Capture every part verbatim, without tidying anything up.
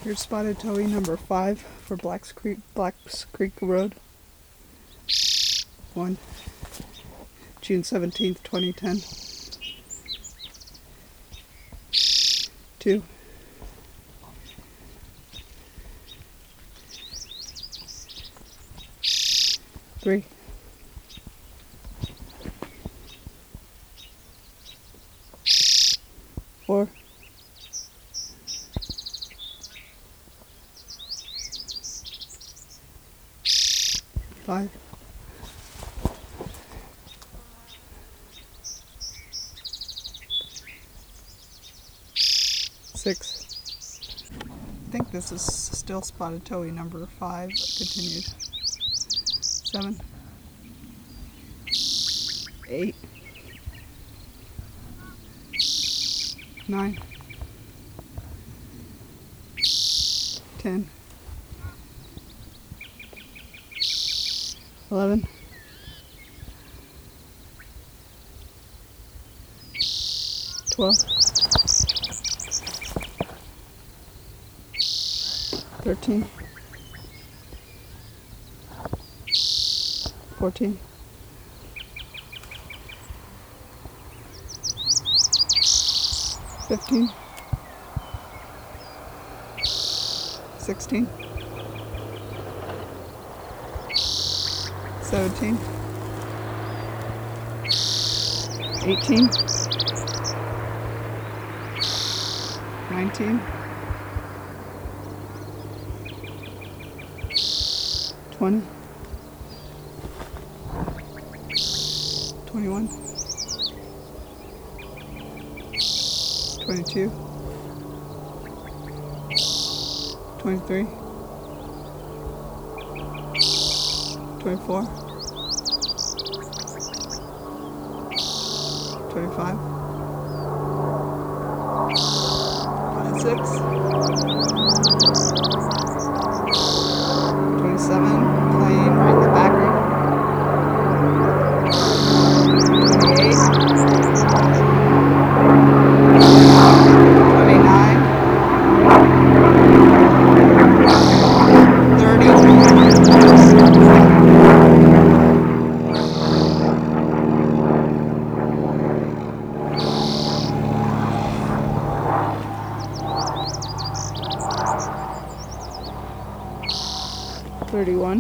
Here's spotted towhee number five for Blacks Creek, Blacks Creek Road. One, June seventeenth, twenty ten. Two, three, four, five, six. I think this is still spotted towhee number five. Continued. Seven, eight, nine, ten, eleven, twelve, thirteen, fourteen, fifteen, sixteen, seventeen, eighteen, nineteen, twenty, twenty-one, twenty-two, twenty-three, twenty-four, twenty-five, twenty-six, twenty-seven, playing right in the background, twenty-eight, twenty-nine, thirty, thirty-one,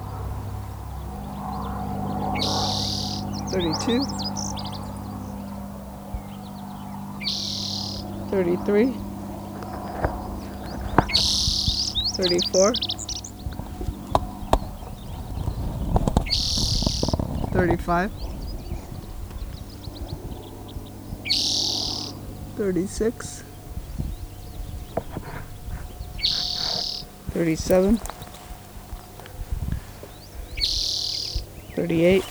thirty-two, thirty-three, thirty-four, thirty-five, thirty-six, thirty-seven, thirty-eight,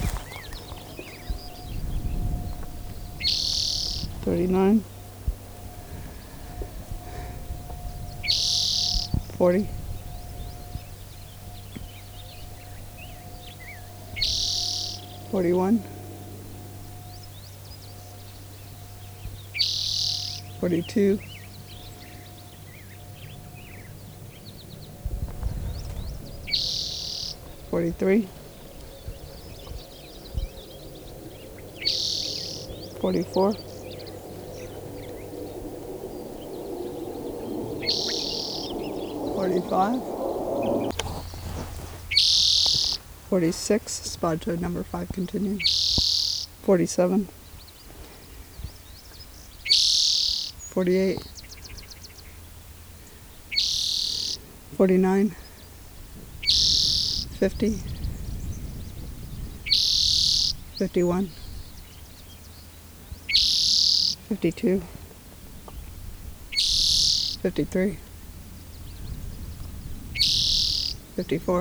thirty-nine, forty, forty-one, forty-two, forty-three, forty-four, forty-five, forty-six, spotted towhee number five continued, forty-seven, forty-eight, forty-nine, fifty, fifty-one, fifty-two, fifty-three, fifty-four,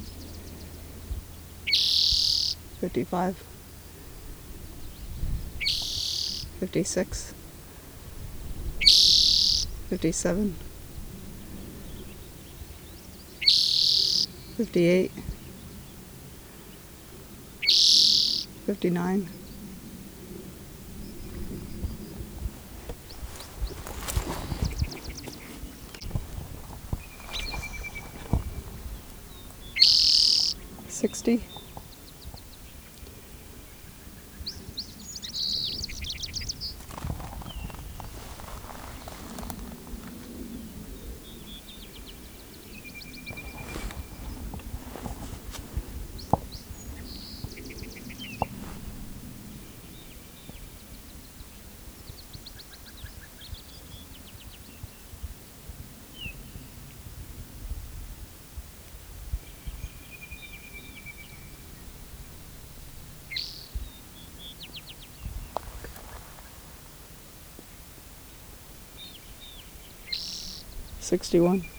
fifty-five, fifty-six, fifty-seven, fifty-eight, fifty-nine, sixty. sixty-one.